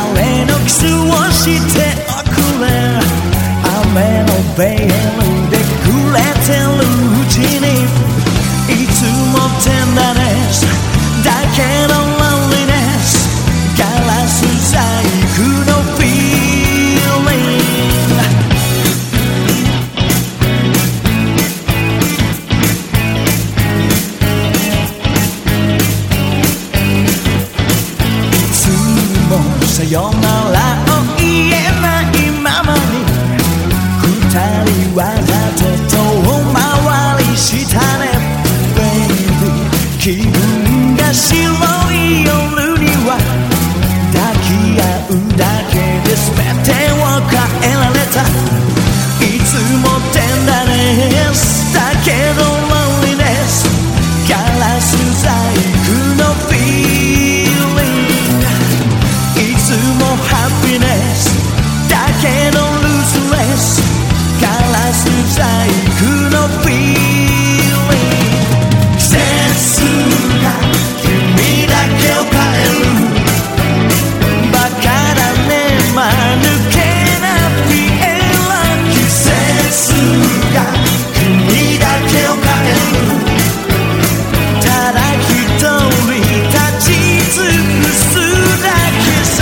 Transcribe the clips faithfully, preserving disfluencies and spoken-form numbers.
晴れのキスをしておくれ雨のベールでくれてるうちにいつもテンダネスだけのロンリネスガラス細工のフィーリングさよならを言えないままに二人わざと遠回りしたね Baby 気分が白い夜には抱き合うだけで全てを変えられたいつもテンダネスだけどロンリネスガラス細工のフィーリングいつもハピネスだけどルースレスガラス細工のフィーリング季節が君だけを変えるバカだね間抜けなピエロ季節が君だけを変えるただ一人立ち尽くすだけさ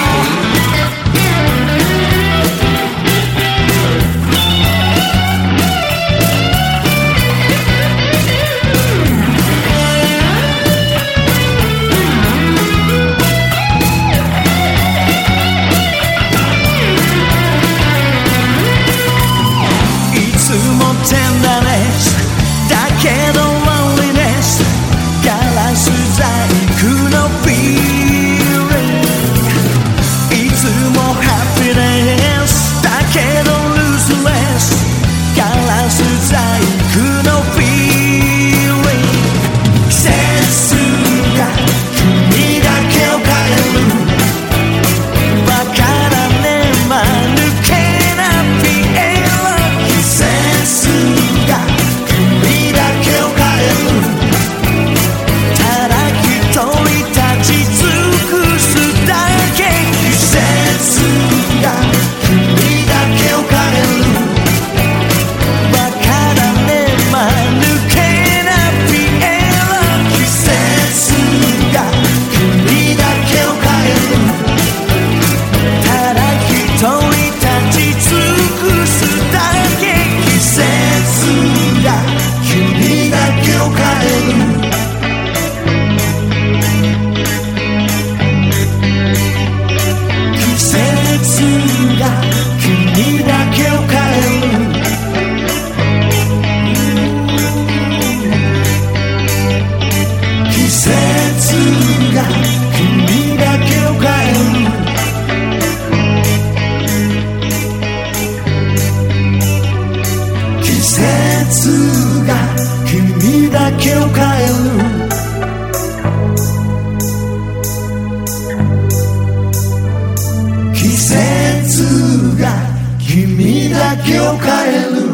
テンダネスだけどロンリネスガラス細工のフィーリングいつもハピネスだけどルースレスガラス細工のフィーリング季節が君だけを変えるバカだね間抜けなピエロ季節が君だけを変えるただ一人立ち尽くすだけ季節が君だけを変えるバカだね間抜けなピエロ季節が君だけを変えるただ一人立ち尽くすだけ季節が君だけを変える季節が君だけを変える季節が君だけを変える季節が君だけを変える季節が君だけを変える